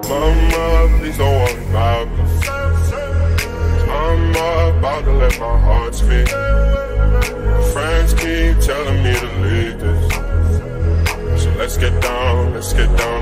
Mama, please don't worry about me. I'm about to let my heart speak. Friends keep telling me to leave this, so let's get down, let's get down.